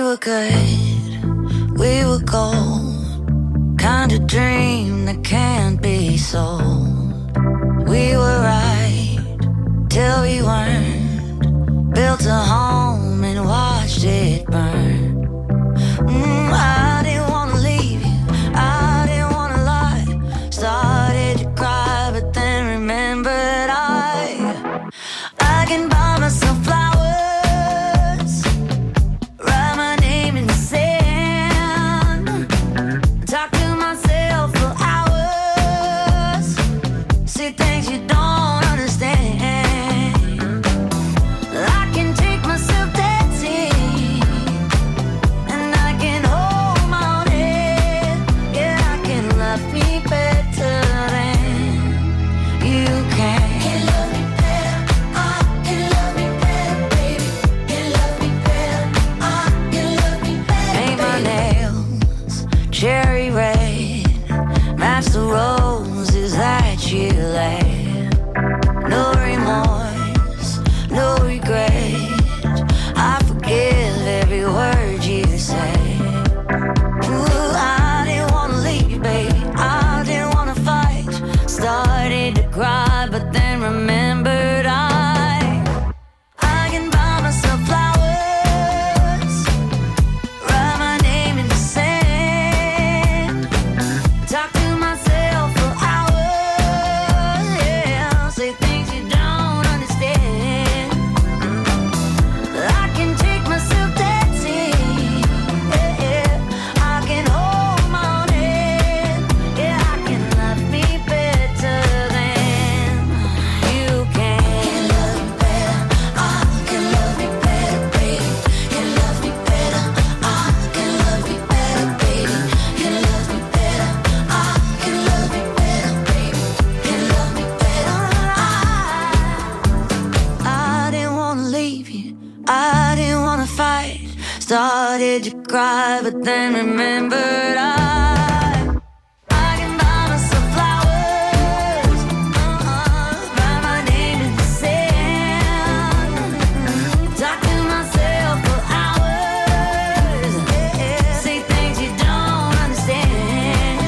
[SPEAKER 3] were good, we were gold. Kind of dream that can't be sold. We were right till we weren't. Built a home and watched it burn. I didn't wanna leave you, I didn't wanna lie. Started to cry, but then remembered I can buy myself flowers, write my name in the sand, talk to myself for hours, see things you don't understand. I can take myself dancing, and I can hold my own head. Yeah, I can love me better than you can. Cherry red, match the roses that you laid. No remorse, no regret. I forgive every word you say. Ooh, I didn't wanna leave, baby. I didn't wanna fight. Started to cry, but then remembered I can buy myself flowers, write my name in the sand. Talk to myself for hours, yeah. Say things you don't understand. I can take myself dancing, yeah. I can hold my own head, yeah. I can love me better than you can. Can love me better, I can love me better, baby. Can love me better, I can love me better, baby. Can love me better, I can love me better, baby. Can love me better, I didn't wanna leave you, I didn't wanna fight. Started to cry, but then remembered I can buy myself flowers, write my name in the sand, talk to myself for hours, yeah. Say things you don't understand.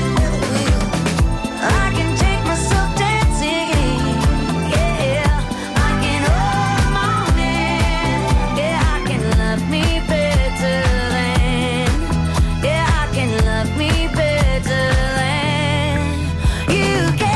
[SPEAKER 3] I can take myself dancing, yeah. I can hold my own hand, yeah. I can love me better than, yeah. I can love me better than you can.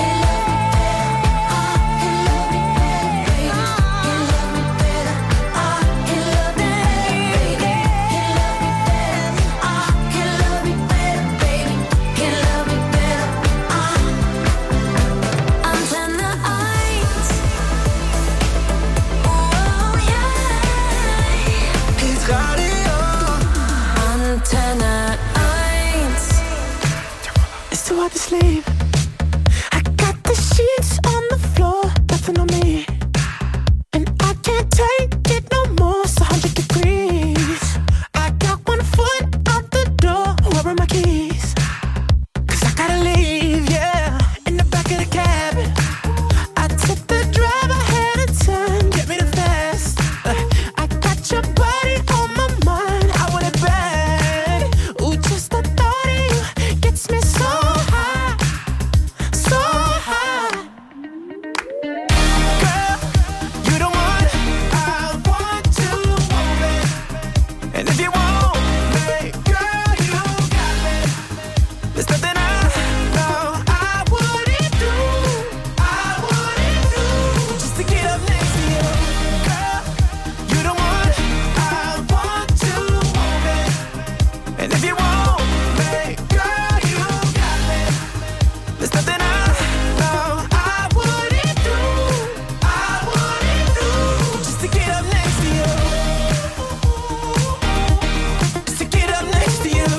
[SPEAKER 5] It's too hard to sleep. I got the sheets on the floor, nothing on me. And I can't take it no more, it's 100 degrees. I got one foot out the door, where are my keys? 'Cause I gotta leave, yeah, in the back of the cab. I took the drive ahead of time, get me the fast. I got your body on my mind, I want it bad. Ooh, just the thought of you gets me so high, so high. Girl, you the one I want to move it. And if you want me, girl, you got me. There's nothing I know I wouldn't do, just to get up next to you. Girl, you the one I want to move it. And if you want me, girl, you got me. There's nothing I know I wouldn't do, just to get up next to you. Just to get up next to you.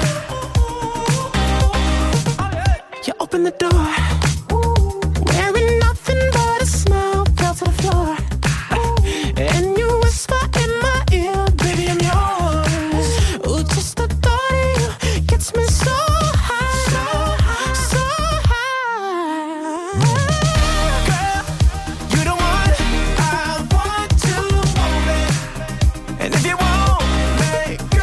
[SPEAKER 5] You open the door, wearing nothing but a smile, fell to the floor. And you whisper in my ear, baby, I'm yours. Ooh, just the thought of you gets me so high, so high. Girl, you the one I want to move it. And if you want me,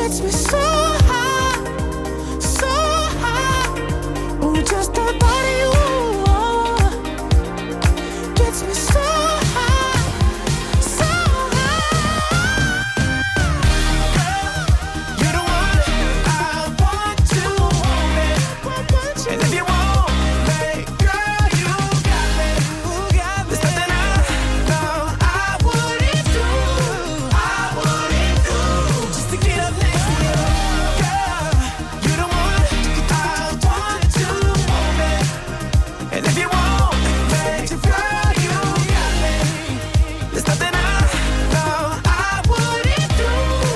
[SPEAKER 3] gets me so high, so high. Ooh, just the thought of you gets me so high, so high. Girl, you're the one I want to hold it. And if you want me, girl, you got me. There's nothing I know I wouldn't do, just to get up next to you. Girl, you're the one I want to hold me. And if you want me, girl, you got me. There's nothing I know I wouldn't do,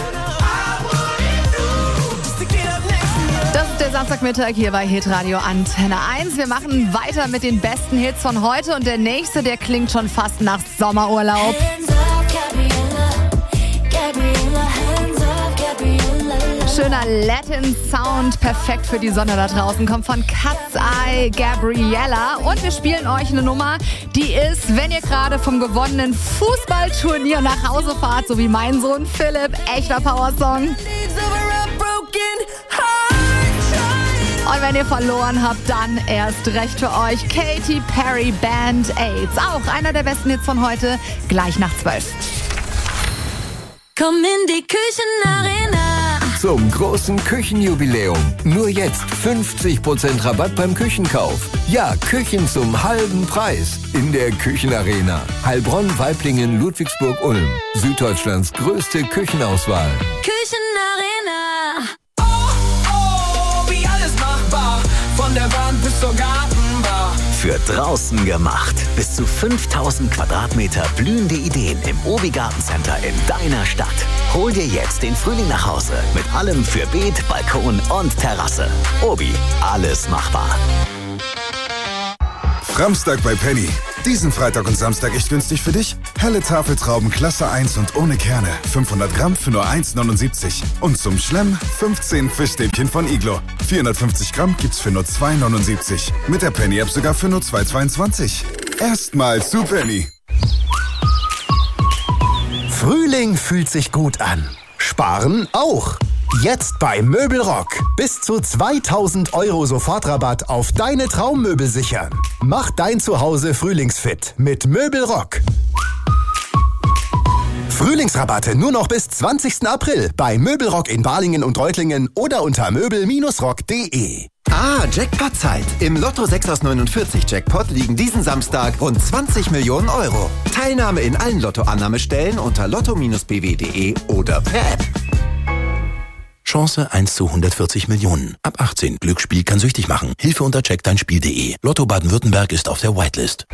[SPEAKER 3] just to get up next to you.
[SPEAKER 1] Das ist der Samstagmittag hier bei Hitradio Antenne 1. Wir machen weiter mit den besten Hits von heute und der nächste, der klingt schon fast nach Sommerurlaub.
[SPEAKER 3] Hands up, Gabriella, Gabriella, hands up, Gabriella.
[SPEAKER 1] Schöner Latin-Sound, perfekt für die Sonne da draußen, kommt von Cat's Eye, Gabriella. Und wir spielen euch eine Nummer, die ist, wenn ihr gerade vom gewonnenen Fußballturnier nach Hause fahrt, so wie mein Sohn Philipp, echter Powersong. Und wenn ihr verloren habt, dann erst recht für euch Katy Perry, Band-Aids. Auch einer der besten Hits von heute, gleich nach 12.
[SPEAKER 3] Komm in die Küchenarena.
[SPEAKER 8] Zum großen Küchenjubiläum. Nur jetzt 50% Rabatt beim Küchenkauf. Ja, Küchen zum halben Preis. In der Küchenarena. Heilbronn, Waiblingen, Ludwigsburg, Ulm. Süddeutschlands größte Küchenauswahl.
[SPEAKER 3] Küchenarena.
[SPEAKER 5] Wie alles machbar, von der Wand bis zur Gartenbar.
[SPEAKER 2] Für draußen gemacht. Bis zu 5000 Quadratmeter blühende Ideen im Obi Gartencenter in deiner Stadt. Hol dir jetzt den Frühling nach Hause mit allem für Beet, Balkon und Terrasse. Obi, alles machbar.
[SPEAKER 9] Samstag bei Penny. Diesen Freitag und Samstag echt günstig für dich? Helle Tafeltrauben Klasse 1 und ohne Kerne. 500 Gramm für nur 1,79. Und zum Schlemm 15 Fischstäbchen von Iglo. 450 Gramm gibt's für nur 2,79. Mit der Penny-App sogar für nur 2,22. Erstmal zu Penny.
[SPEAKER 12] Frühling fühlt sich gut an. Sparen auch. Jetzt bei Möbelrock. Bis zu 2000 € Sofortrabatt auf deine Traummöbel sichern. Mach dein Zuhause frühlingsfit mit Möbelrock. Frühlingsrabatte nur noch bis 20. April bei Möbelrock in Balingen und Reutlingen oder unter möbel-rock.de.
[SPEAKER 24] Ah, Jackpot-Zeit. Im Lotto 6 aus 49 Jackpot liegen diesen Samstag rund 20 Millionen €. Teilnahme in allen Lottoannahmestellen unter lotto-bw.de oder per App.
[SPEAKER 25] Chance 1 zu 140 Millionen. Ab 18. Glücksspiel kann süchtig machen. Hilfe unter checkdeinspiel.de. Lotto Baden-Württemberg ist auf der Whitelist.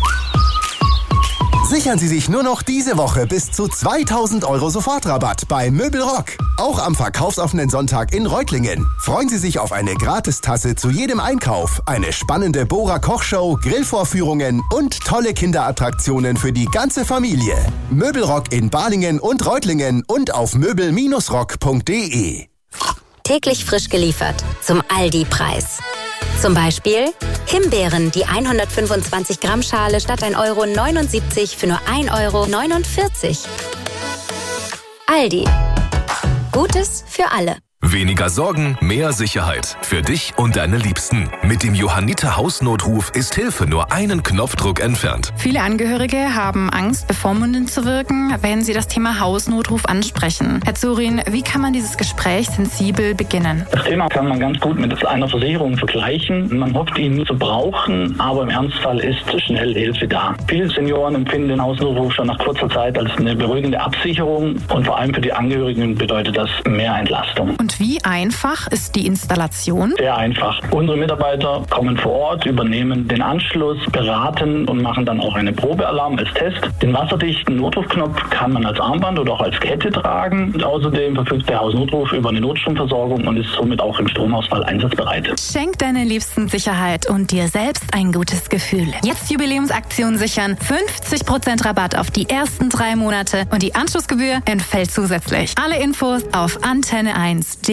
[SPEAKER 12] Sichern Sie sich nur noch diese Woche bis zu 2000 € Sofortrabatt bei Möbelrock. Auch am verkaufsoffenen Sonntag in Reutlingen. Freuen Sie sich auf eine Gratistasse zu jedem Einkauf, eine spannende Bohrer-Kochshow, Grillvorführungen und tolle Kinderattraktionen für die ganze Familie. Möbelrock in Balingen und Reutlingen und auf möbel-rock.de.
[SPEAKER 26] Täglich frisch geliefert zum Aldi-Preis. Zum Beispiel Himbeeren, die 125 Gramm Schale statt 1,79 € für nur 1,49 €. Aldi. Gutes für alle.
[SPEAKER 17] Weniger Sorgen, mehr Sicherheit. Für dich und deine Liebsten. Mit dem Johanniter Hausnotruf ist Hilfe nur einen Knopfdruck entfernt.
[SPEAKER 27] Viele Angehörige haben Angst, bevormundend zu wirken, wenn sie das Thema Hausnotruf ansprechen. Herr Zorin, wie kann man dieses Gespräch sensibel beginnen?
[SPEAKER 28] Das Thema kann man ganz gut mit einer Versicherung vergleichen. Man hofft, ihn nie zu brauchen, aber im Ernstfall ist schnell Hilfe da. Viele Senioren empfinden den Hausnotruf schon nach kurzer Zeit als eine beruhigende Absicherung und vor allem für die Angehörigen bedeutet das mehr Entlastung.
[SPEAKER 27] Und wie einfach ist die Installation?
[SPEAKER 28] Sehr einfach. Unsere Mitarbeiter kommen vor Ort, übernehmen den Anschluss, beraten und machen dann auch eine Probealarm als Test. Den wasserdichten Notrufknopf kann man als Armband oder auch als Kette tragen. Und außerdem verfügt der Hausnotruf über eine Notstromversorgung und ist somit auch im Stromausfall einsatzbereit.
[SPEAKER 27] Schenk deinen Liebsten Sicherheit und dir selbst ein gutes Gefühl. Jetzt Jubiläumsaktion sichern. 50% Rabatt auf die ersten 3 Monate und die Anschlussgebühr entfällt zusätzlich. Alle Infos auf antenne1.de.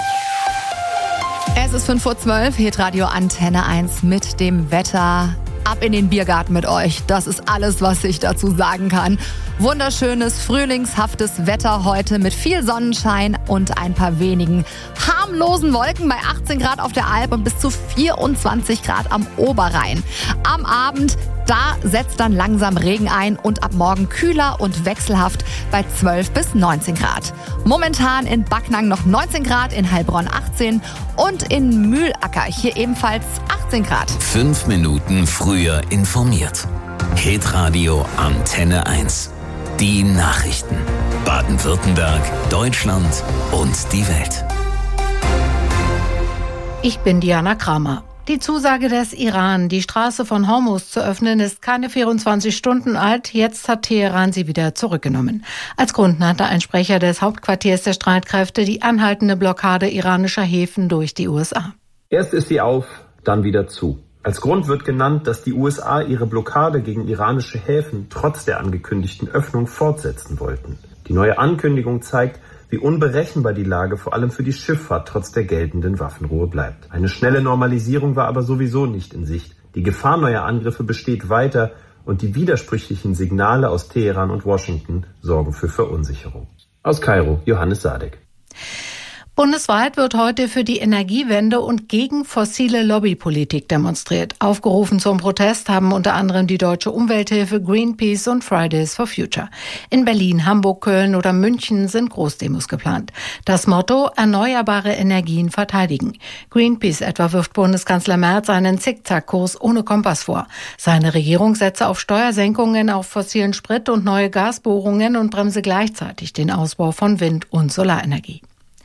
[SPEAKER 1] Es ist 5:12 Uhr, Hitradio Antenne 1 mit dem Wetter. Ab ab in den Biergarten mit euch. Das ist alles, was ich dazu sagen kann. Wunderschönes, frühlingshaftes Wetter heute mit viel Sonnenschein und ein paar wenigen harmlosen Wolken bei 18 Grad auf der Alp und bis zu 24 Grad am Oberrhein. Am Abend, da setzt dann langsam Regen ein und ab morgen kühler und wechselhaft bei 12 bis 19 Grad. Momentan in Backnang noch 19 Grad, in Heilbronn 18 und in Mühlacker hier ebenfalls 18 Grad.
[SPEAKER 2] 5 Minuten früher informiert. Hitradio Antenne 1. Die Nachrichten. Baden-Württemberg, Deutschland und die Welt.
[SPEAKER 11] Ich bin Diana Kramer. Die Zusage des Iran, die Straße von Hormuz zu öffnen, ist keine 24 Stunden alt. Jetzt hat Teheran sie wieder zurückgenommen. Als Grund nannte ein Sprecher des Hauptquartiers der Streitkräfte die anhaltende Blockade iranischer Häfen durch die USA.
[SPEAKER 13] Erst ist sie auf, dann wieder zu. Als Grund wird genannt, dass die USA ihre Blockade gegen iranische Häfen trotz der angekündigten Öffnung fortsetzen wollten. Die neue Ankündigung zeigt, wie unberechenbar die Lage vor allem für die Schifffahrt trotz der geltenden Waffenruhe bleibt. Eine schnelle Normalisierung war aber sowieso nicht in Sicht. Die Gefahr neuer Angriffe besteht weiter und die widersprüchlichen Signale aus Teheran und Washington sorgen für Verunsicherung. Aus Kairo, Johannes Sadek.
[SPEAKER 11] Bundesweit wird heute für die Energiewende und gegen fossile Lobbypolitik demonstriert. Aufgerufen zum Protest haben unter anderem die Deutsche Umwelthilfe, Greenpeace und Fridays for Future. In Berlin, Hamburg, Köln oder München sind Großdemos geplant. Das Motto: erneuerbare Energien verteidigen. Greenpeace etwa wirft Bundeskanzler Merz einen Zickzackkurs ohne Kompass vor. Seine Regierung setze auf Steuersenkungen auf fossilen Sprit und neue Gasbohrungen und bremse gleichzeitig den Ausbau von Wind- und Solarenergie.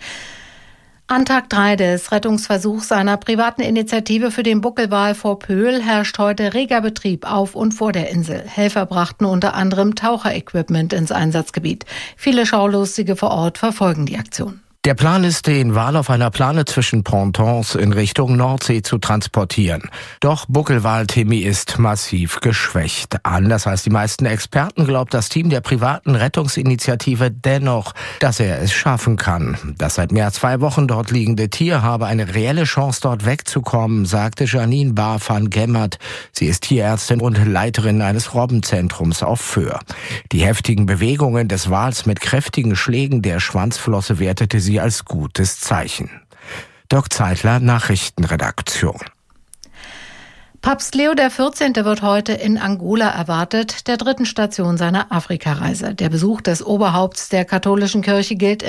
[SPEAKER 11] An Tag 3 des Rettungsversuchs einer privaten Initiative für den Buckelwal vor Pöhl herrscht heute reger Betrieb auf und vor der Insel. Helfer brachten unter anderem Taucherequipment ins Einsatzgebiet. Viele Schaulustige vor Ort verfolgen die Aktion.
[SPEAKER 14] Der Plan ist, den Wal auf einer Plane zwischen Pontons in Richtung Nordsee zu transportieren. Doch Buckelwal-Timmy ist massiv geschwächt. Anders als die meisten Experten glaubt das Team der privaten Rettungsinitiative dennoch, dass er es schaffen kann. Das seit mehr als 2 Wochen dort liegende Tier habe eine reelle Chance, dort wegzukommen, sagte Janine Bahr van Gemmert. Sie ist Tierärztin und Leiterin eines Robbenzentrums auf Föhr. Die heftigen Bewegungen des Wals mit kräftigen Schlägen der Schwanzflosse wertete sie als gutes Zeichen. Dirk Zeitler, Nachrichtenredaktion.
[SPEAKER 11] Papst Leo XIV. Wird heute in Angola erwartet, der 3. Station seiner Afrikareise. Der Besuch des Oberhaupts der katholischen Kirche gilt